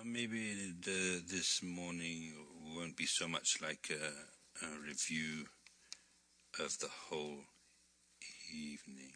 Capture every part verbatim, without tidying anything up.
maybe the, this morning won't be so much like a, a review of the whole evening.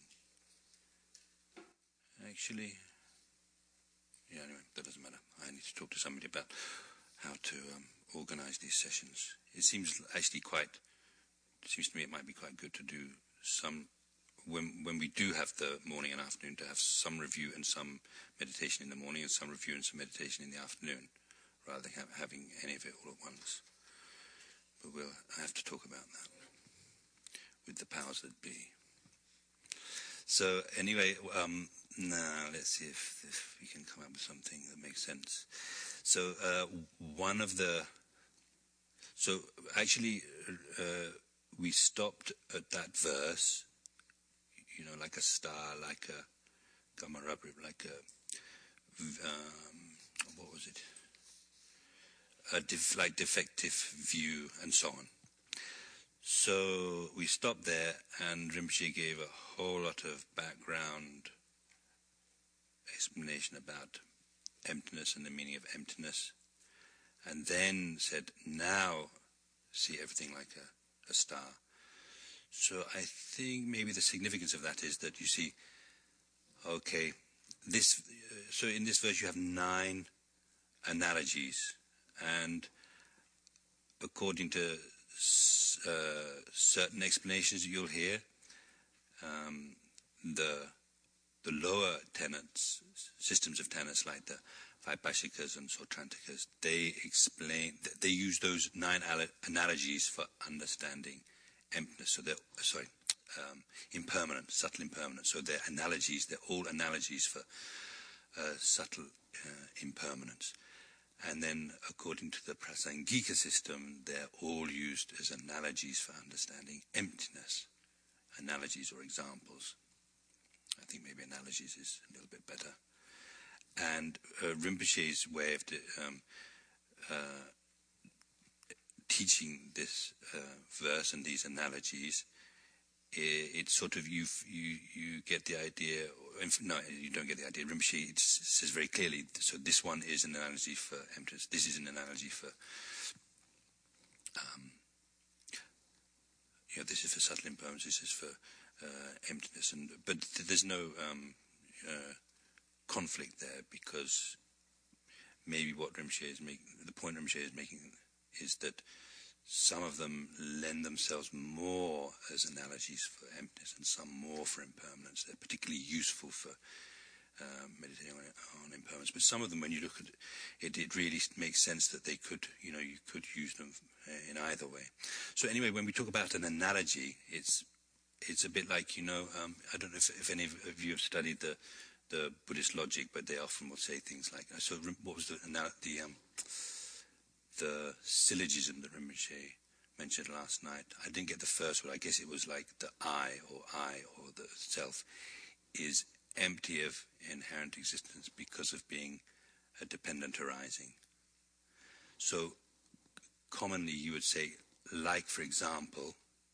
Actually, yeah, anyway, that doesn't matter. I need to talk to somebody about how to um, organize these sessions. It seems actually quite, it seems to me it might be quite good to do some, when when we do have the morning and afternoon, to have some review and some meditation in the morning and some review and some meditation in the afternoon, rather than ha- having any of it all at once. But we'll I have to talk about that with the powers that be. So anyway, um, now let's see if, if we can come up with something that makes sense. So uh, one of the, so actually uh, we stopped at that verse, you know, like a star, like a Gamarabri, like a, um, what was it? A def, like defective view and so on. So we stopped there, and Rinpoche gave a whole lot of background explanation about emptiness and the meaning of emptiness, and then said, now see everything like a, a star. So I think maybe the significance of that is that you see, okay, this. Uh, so in this verse you have nine analogies, and according to uh, certain explanations you'll hear, um, the the lower tenets, systems of tenets like the Vaibhashikas and Sautrantikas, they explain, they use those nine analogies for understanding emptiness. So they're, sorry, um, impermanent, subtle impermanence. So they're analogies, they're all analogies for uh, subtle uh, impermanence. And then according to the Prasangika system, they're all used as analogies for understanding emptiness. Analogies or examples. I think maybe analogies is a little bit better. And uh, Rinpoche's way of um, uh, teaching this uh, verse and these analogies, it, it's sort of you you you get the idea. No, you don't get the idea. Rinpoche says very clearly. So this one is an analogy for emptiness. This is an analogy for. Um, you know, this is for subtle impermanence. This is for uh, emptiness. And but there's no um, uh, conflict there, because maybe what Rinpoche is making, the point Rinpoche is making, is that some of them lend themselves more as analogies for emptiness and some more for impermanence. They're particularly useful for uh, meditating on, on impermanence. But some of them, when you look at it, it really makes sense that they could, you know, you could use them in either way. So anyway, when we talk about an analogy, it's it's a bit like, you know, um, I don't know if, if any of you have studied the the Buddhist logic, but they often will say things like, so what was the the um, the syllogism that Rinpoche mentioned last night? I didn't get the first one. I guess it was like the I, or I, or the self, is empty of inherent existence because of being a dependent arising. So commonly you would say, like, for example,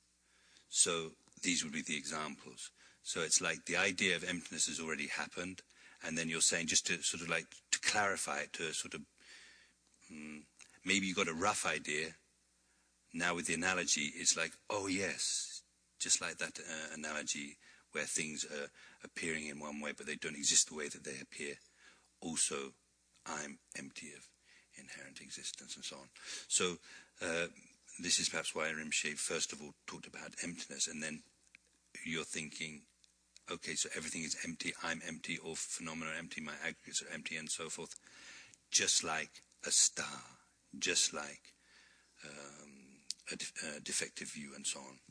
so these would be the examples. So it's like the idea of emptiness has already happened, and then you're saying, just to sort of like to clarify it, to sort of um, maybe you got a rough idea. Now with the analogy, it's like, oh yes, just like that uh, analogy where things are appearing in one way but they don't exist the way that they appear. Also, I'm empty of inherent existence and so on. So uh, this is perhaps why Rinpoche first of all talked about emptiness, and then you're thinking, okay, so everything is empty, I'm empty, all phenomena are empty, my aggregates are empty, and so forth. Just like a star, just like um, a, de- a defective view, and so on.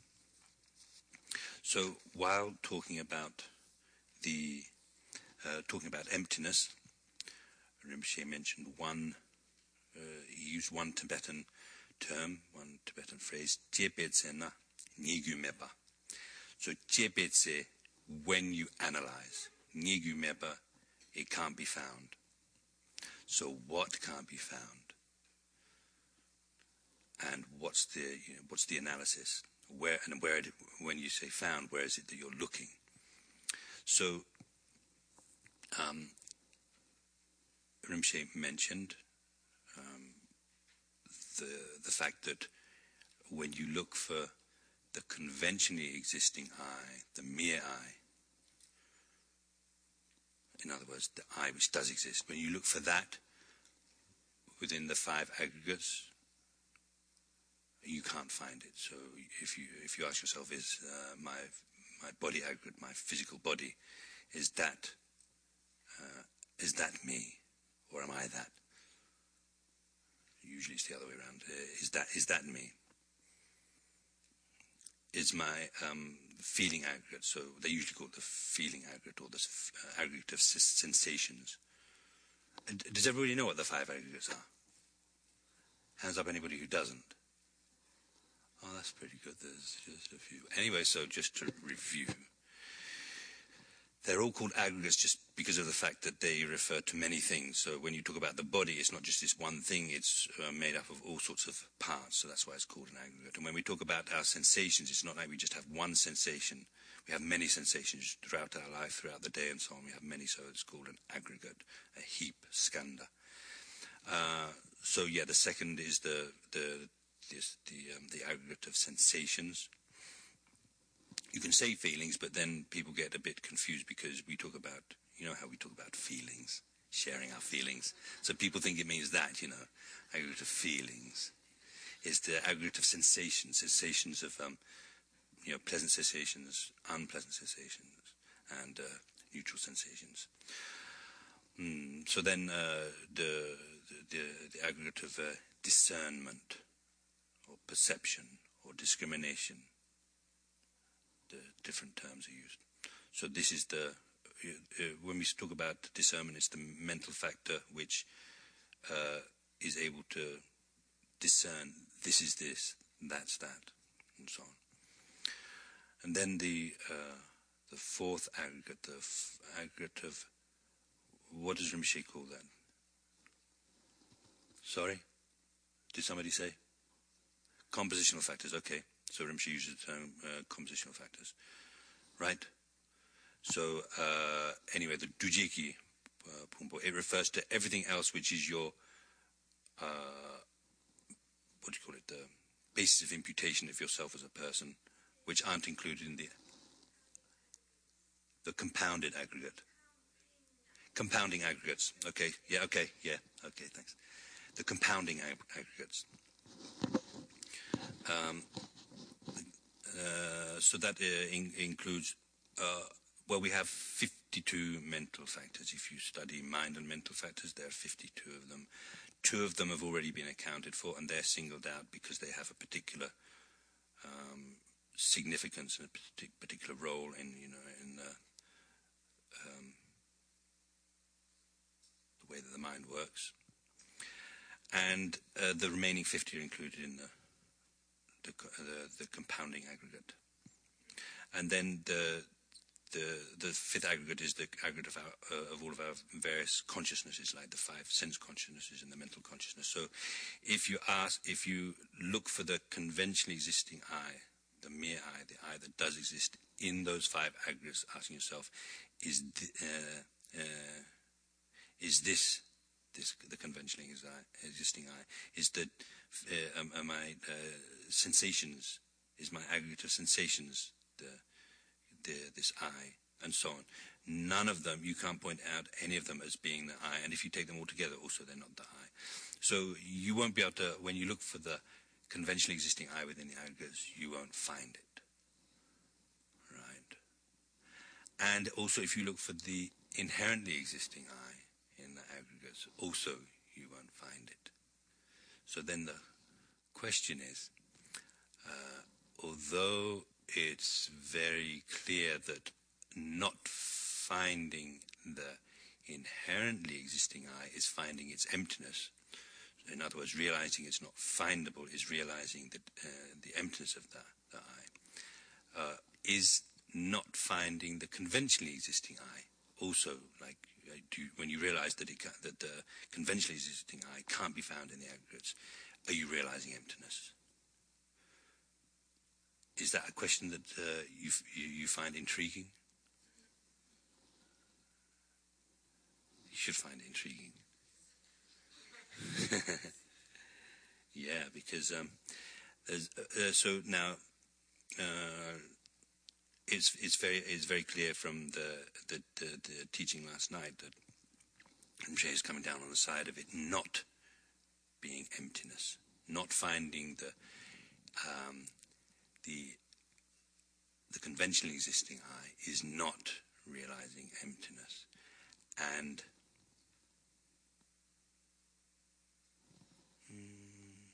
So while talking about the uh, talking about emptiness, Rinpoche mentioned one. Uh, he used one Tibetan term, one Tibetan phrase, "Jebetse na nigu meba." So Jebetse, when you analyze, nigu meba, it can't be found. So what can't be found? And what's the you know, what's the analysis? Where and where? When you say found, where is it that you're looking? So, um, Rinpoche mentioned the the fact that when you look for the conventionally existing I, the mere I, in other words, the I which does exist, when you look for that within the five aggregates, you can't find it. So if you if you ask yourself, is uh, my my body aggregate, my physical body, is that uh, is that me, or am I that? Usually it's the other way around. Uh, is that is that me? Is my um, feeling aggregate, so they usually call it the feeling aggregate, or the uh, aggregate of sensations. And does everybody know what the five aggregates are? Hands up anybody who doesn't. Oh, that's pretty good. There's just a few. Anyway, so just to review. They're all called aggregates just because of the fact that they refer to many things. So when you talk about the body, it's not just this one thing. It's uh, made up of all sorts of parts. So that's why it's called an aggregate. And when we talk about our sensations, it's not like we just have one sensation. We have many sensations throughout our life, throughout the day and so on. We have many, so it's called an aggregate, a heap, skanda. Uh, so yeah, the second is the the this, the um, the aggregate of sensations. You can say feelings, but then people get a bit confused because we talk about, you know how we talk about feelings, sharing our feelings. So people think it means that, you know, aggregate of feelings. It's the aggregate of sensations, sensations of, um, you know, pleasant sensations, unpleasant sensations, and uh, neutral sensations. Mm, so then uh, the, the, the aggregate of uh, discernment, or perception, or discrimination. The different terms are used. So this is the, uh, uh, when we talk about discernment, it's the mental factor which uh, is able to discern this is this, that's that, and so on. And then the uh, the fourth aggregate, the f- aggregate of, what does Rinpoche call that? Sorry? Did somebody say? Compositional factors, okay. So Rinpoche uses the term uh, compositional factors. Right? So, uh, anyway, the Dujeki uh, Pumpo, it refers to everything else which is your, uh, what do you call it, the basis of imputation of yourself as a person, which aren't included in the, the compounded aggregate. Compounding aggregates, okay, yeah, okay, yeah, okay, thanks. The compounding ag- aggregates. Um, uh, so that uh, in- includes, uh, well, we have fifty-two mental factors. If you study mind and mental factors, there are fifty-two of them. Two of them have already been accounted for, and they're singled out because they have a particular um, significance and a particular role in, you know, in the, um, the way that the mind works. And uh, the remaining fifty are included in the the, the the compounding aggregate. And then the the the fifth aggregate is the aggregate of our, uh, of all of our various consciousnesses, like the five sense consciousnesses and the mental consciousness. So, if you ask, if you look for the conventionally existing I, the mere I, the I that does exist in those five aggregates, asking yourself, is the, uh, uh, is this this the conventionally existing I? Is that uh, am, am I uh, sensations? Is my aggregate of sensations the the this I, and so on? None of them, you can't point out any of them as being the I, and if you take them all together, also they're not the I. So you won't be able to, when you look for the conventionally existing I within the aggregates, you won't find it. Right? And also if you look for the inherently existing I in the aggregates, also you won't find it. So then the question is, uh, although it's very clear that not finding the inherently existing I is finding its emptiness. In other words, realizing it's not findable is realizing that uh, the emptiness of the, the I. Uh, is not finding the conventionally existing I. Also, like uh, do you, when you realize that, it can, that the conventionally existing I can't be found in the aggregates, are you realizing emptiness? Is that a question that uh, you, you you find intriguing? You should find it intriguing. Yeah, because um, there's, uh, so now uh, it's it's very it's very clear from the the, the, the teaching last night that Rinpoche is coming down on the side of it not being emptiness, not finding the um, the the conventionally existing I is not realizing emptiness, and mm,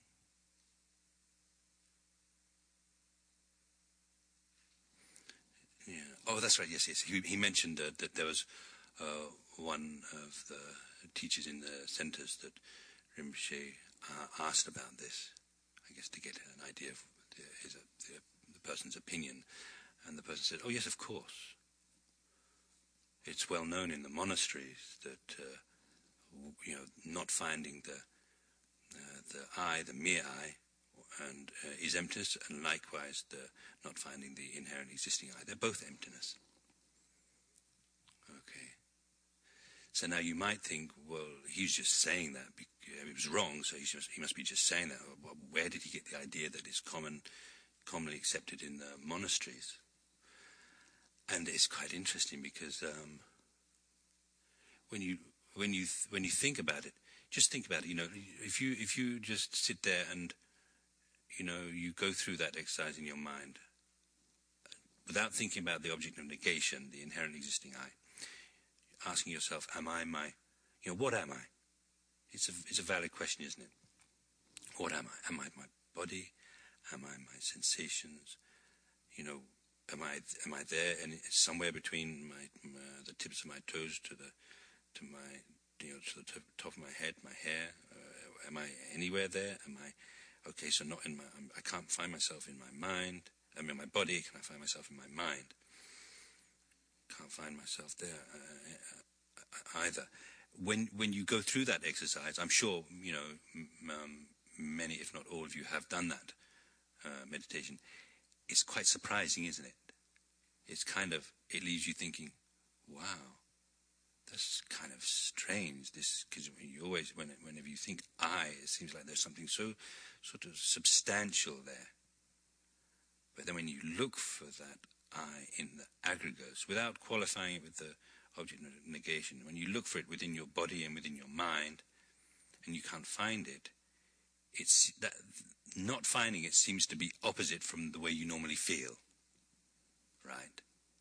yeah. Oh, that's right. Yes, yes. He, he mentioned uh, that there was uh, one of the teachers in the centers that Rinpoche uh, asked about this, I guess to get an idea of the, his, the, the person's opinion. And the person said, oh yes, of course. It's well known in the monasteries that, uh, you know, not finding the uh, the I, the mere I, and uh, is emptiness, and likewise the not finding the inherent existing I. They're both emptiness. Okay. So now you might think, well, he's just saying that. Because it was wrong, so he must, he must be just saying that. Where did he get the idea that is common, commonly accepted in the monasteries? And it's quite interesting because um, when you when you th- when you think about it, just think about it. You know, if you if you just sit there and you know you go through that exercise in your mind without thinking about the object of negation, the inherent existing I, asking yourself, "Am I my? You know, what am I?" It's a it's a valid question, isn't it? What am I? Am I my body? Am I my sensations? You know. Am I am I there and somewhere between my, my the tips of my toes to the to my you know to the top, top of my head, my hair? Uh, am I anywhere there? Am I okay? So not in my. I can't find myself in my mind. I mean, my body. Can I find myself in my mind? Can't find myself there uh, either. When when you go through that exercise, I'm sure you know m- um, many, if not all of you, have done that uh, meditation. It's quite surprising, isn't it? It's kind of, it leaves you thinking, wow, that's kind of strange. This, because you always, when, whenever you think I, it seems like there's something so sort of substantial there. But then when you look for that I in the aggregates, without qualifying it with the object of negation, when you look for it within your body and within your mind, and you can't find it, it's that not finding it seems to be opposite from the way you normally feel, right?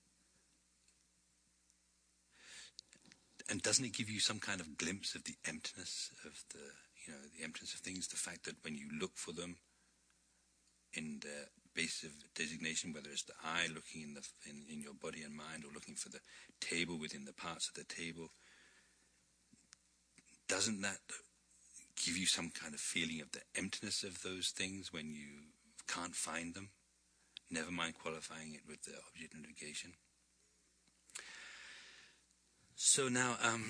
And doesn't it give you some kind of glimpse of the emptiness of the, you know, the emptiness of things? The fact that when you look for them in the basis of designation, whether it's the I looking in the in, in your body and mind, or looking for the table within the parts of the table, doesn't that give you some kind of feeling of the emptiness of those things when you can't find them? Never mind qualifying it with the object of negation. So now, um,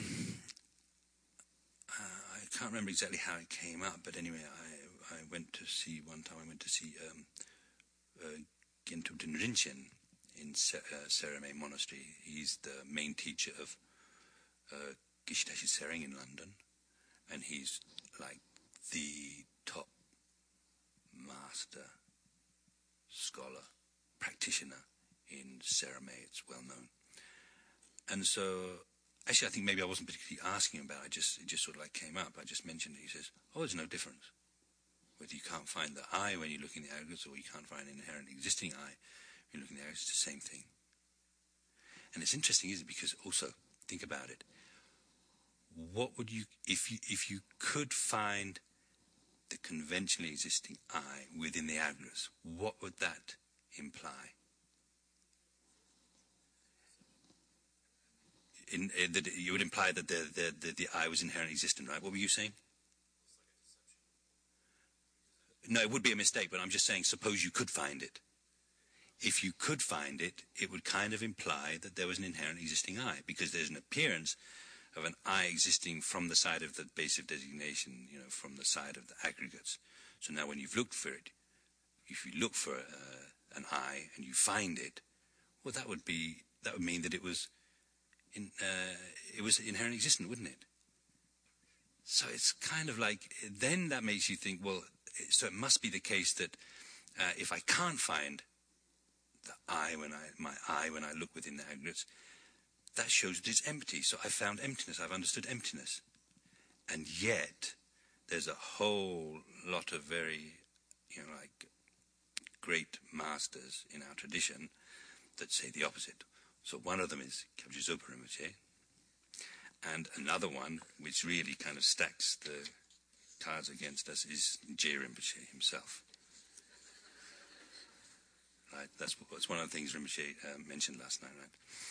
uh, I can't remember exactly how it came up, but anyway, I, I went to see, one time I went to see um, uh, Gintu Rinchen in Se- uh, Serame Monastery. He's the main teacher of uh, Geshe-Tashi Tsering in London, and he's like the top master, scholar, practitioner in Serame. It's well known. And so, actually, I think maybe I wasn't particularly asking about it. I just, it just sort of like came up. I just mentioned it. He says, oh, there's no difference. Whether you can't find the I when you look in the aggregates, or you can't find an inherent existing I when you look in the aggregates, it's the same thing. And it's interesting, isn't it? Because also, think about it. What would you, if you, if you could find the conventionally existing I within the aggregates, what would that imply? In, uh, that you would imply that the, the, the, the I was inherently existent, right? What were you saying? No, it would be a mistake, but I'm just saying, suppose you could find it. If you could find it, it would kind of imply that there was an inherent existing I, because there's an appearance of an I existing from the side of the base of designation, you know, from the side of the aggregates. So now when you've looked for it, if you look for uh, an I and you find it, well, that would be, that would mean that it was in, uh, it was inherently existent, wouldn't it? So it's kind of like, then that makes you think, well, so so it must be the case that uh, if I can't find the I when I my I when I look within the aggregates, that shows that it's empty. So I found emptiness. I've understood emptiness. And yet, there's a whole lot of very, you know, like great masters in our tradition that say the opposite. So one of them is Kyabje Zopa Rinpoche, and another one, which really kind of stacks the cards against us, is Je Rinpoche himself. Right? That's, that's one of the things Rinpoche uh, mentioned last night, right?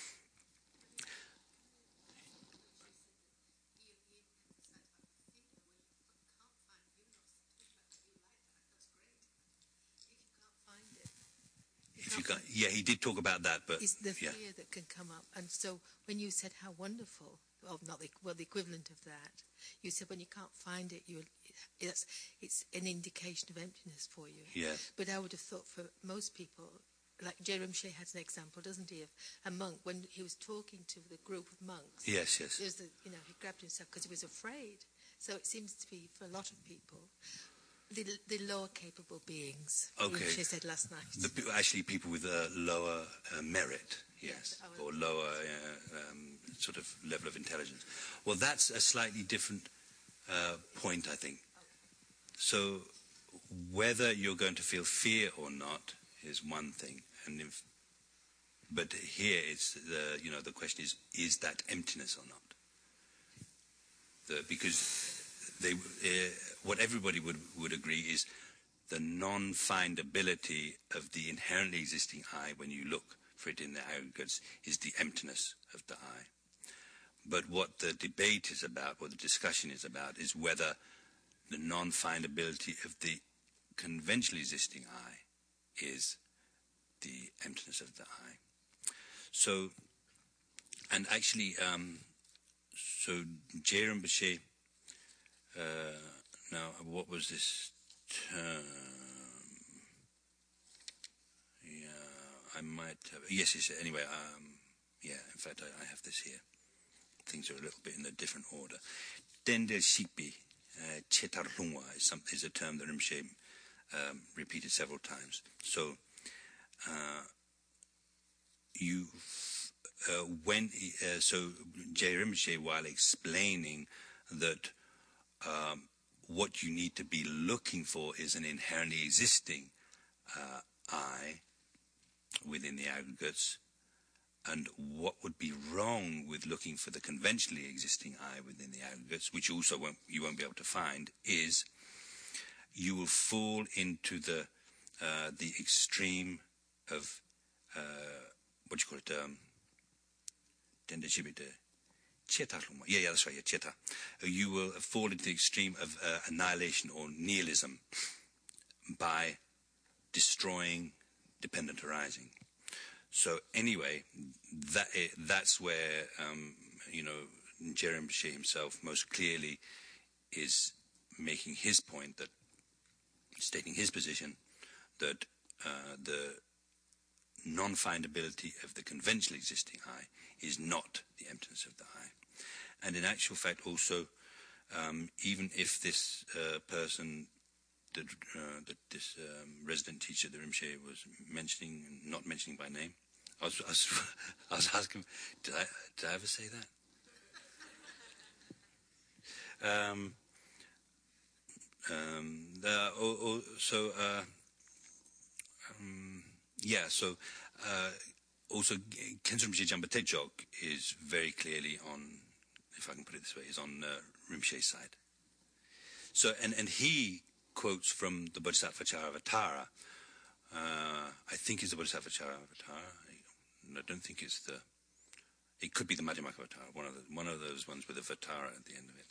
If you can't, yeah, he did talk about that, but it's the fear yeah. that can come up. And so when you said how wonderful, well, not the, well, the equivalent of that, you said when you can't find it, you it's it's an indication of emptiness for you. Yes. But I would have thought for most people, like Je Rinpoche has an example, doesn't he, of a monk when he was talking to the group of monks. Yes, yes. There's the, you know, he grabbed himself because he was afraid. So it seems to be for a lot of people. The, the lower capable beings, Okay. which I said last night. The, actually, people with a lower uh, merit, yes, Yes, or lower uh, um, sort of level of intelligence. Well, that's a slightly different uh, point, I think. So, whether you're going to feel fear or not is one thing, and if, but here it's the you know the question is is that emptiness or not? The, because they uh, what everybody would would agree is the non-findability of the inherently existing I when you look for it in the aggregates is the emptiness of the I. But what the debate is about, what the discussion is about, is whether the non-findability of the conventionally existing I is the emptiness of the I. So, and actually, um, so Je Rinpoche, uh, now what was this term? Yeah, I might have, yes, yes, anyway, um, yeah, in fact, I, I have this here. Things are a little bit in a different order. Dende Shipi, uh, Chetar Lungwa is, some, is a term that Rinpoche um, repeated several times. So, uh, you, uh, when, uh, so Je Rinpoche, while explaining that um, what you need to be looking for is an inherently existing uh, I within the aggregates, and what would be wrong with looking for the conventionally existing I within the aggregates, which also won't, you won't be able to find, is you will fall into the uh, the extreme of uh, what do you call it? Um, yeah, yeah, that's right. Yeah, cheta. You will fall into the extreme of uh, annihilation or nihilism by destroying dependent arising. So anyway, that that's where um, you know Je Rinpoche himself most clearly is making his point, that stating his position that uh, the non-findability of the conventionally existing I is not the emptiness of the I. And in actual fact, also, um, even if this uh, person, that, uh, that this um, resident teacher that Rinpoche was mentioning, not mentioning by name, I was, I was, I was asking, did I, did I ever say that? Um, um, the, oh, oh, so, uh, um, yeah, so uh, also Khenso Rinpoche Jampa Tejok is very clearly on, if I can put it this way, is on uh, Rinpoche's side. So, and, and he quotes from the Bodhisattva Charavatara. Uh, I think it's the Bodhisattva Charavatara. I don't think it's the. It could be the Madhyamakavatara, one of the, one of those ones with a Vatara at the end of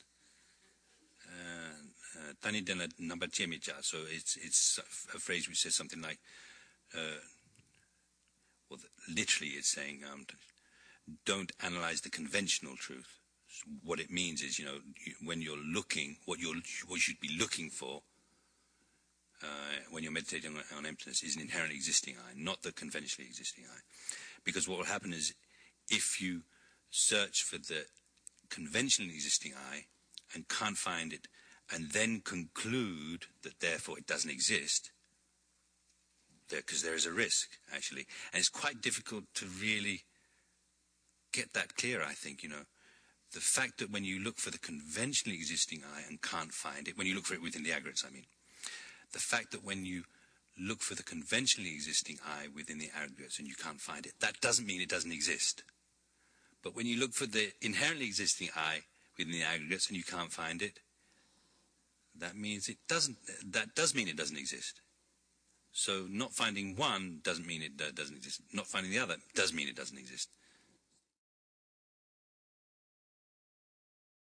it. Tani Dena Nambachemicha. So it's it's a phrase which says something like, uh, well, literally it's saying, um, don't analyze the conventional truth. So what it means is, you know, when you're looking, what you're what you should be looking for uh, when you're meditating on, on emptiness is an inherently existing I, not the conventionally existing I. Because what will happen is, if you search for the conventionally existing I and can't find it, and then conclude that therefore it doesn't exist, because there, there is a risk, actually. And it's quite difficult to really get that clear, I think, you know. The fact that when you look for the conventionally existing I and can't find it, when you look for it within the aggregates, I mean, the fact that when you look for the conventionally existing I within the aggregates and you can't find it, that doesn't mean it doesn't exist. But when you look for the inherently existing I within the aggregates and you can't find it, that means it doesn't, that does mean it doesn't exist. So not finding one doesn't mean it uh, doesn't exist. Not finding the other does mean it doesn't exist.